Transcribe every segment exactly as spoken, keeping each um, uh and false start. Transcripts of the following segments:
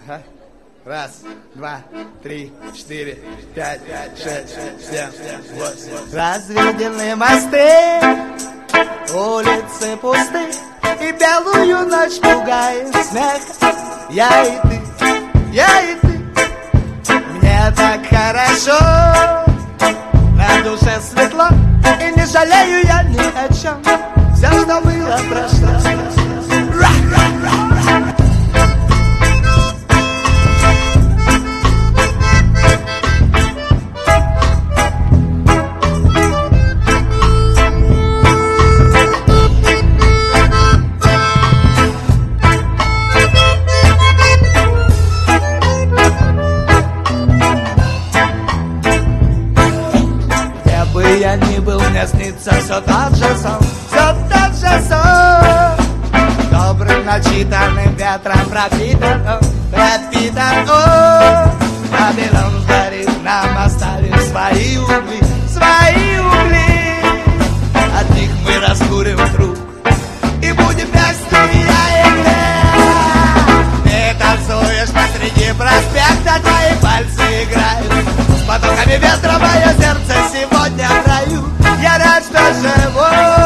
А? Раз, два, три, четыре, пять, шесть, семь, восемь. Разведены мосты, улицы пусты, и белую ночь пугает смех. Я и ты, я и ты, мне так хорошо, на душе светло, и не жалею я ни о чем. Все, что было, прошло. Я не был, мне снится все тот же сон, все тот же сон. Добрым начитанным ветром пропитан он, пропитан он. Вавилон сгорит, нам оставив свои угли, свои угли. От них мы раскурим труп и будем вместе, я и ты. Ты танцуешь посреди проспекта, твои пальцы играют с потоками ветра, мое сердце сегодня в раю. Я рад, что живу.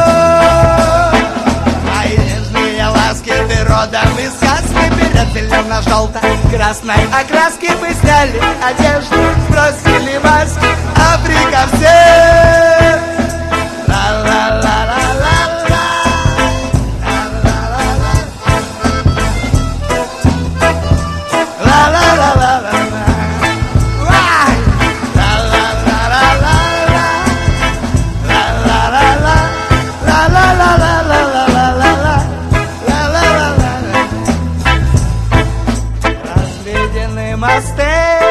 Мои нежные ласки, ты родом из сказки. Перед зелено-желтой красной окраски мы сняли одежду, сбросили маски. Африка всех. Ла-ла-ла-ла-ла-ла. Ла-ла-ла-ла-ла. Мосты,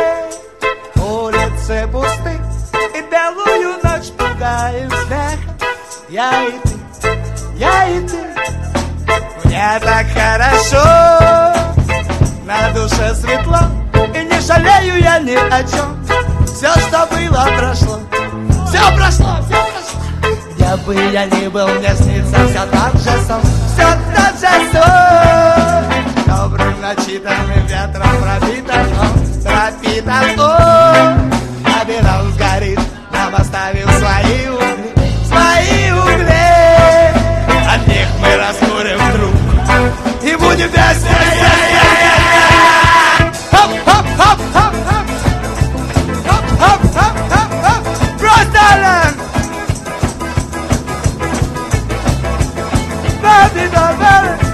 улицы пусты, и белую ночь пугает смех. Я и ты, я и ты, мне так хорошо, на душе светло, и не жалею я ни о чем. Все, что было, прошло, все прошло, все прошло. Где бы я ни был, мне снится все тот же сон, все тот же сон. Добрым начитанным ветром пропитан он, пропитан он. Вавилон сгорит, нам оставил свои угли, свои угли. От них мы раскурим труп и будем вместе. Хоп-хоп-хоп-хоп-хоп, хоп-хоп-хоп-хоп-хоп, Бростален. Baby, baby.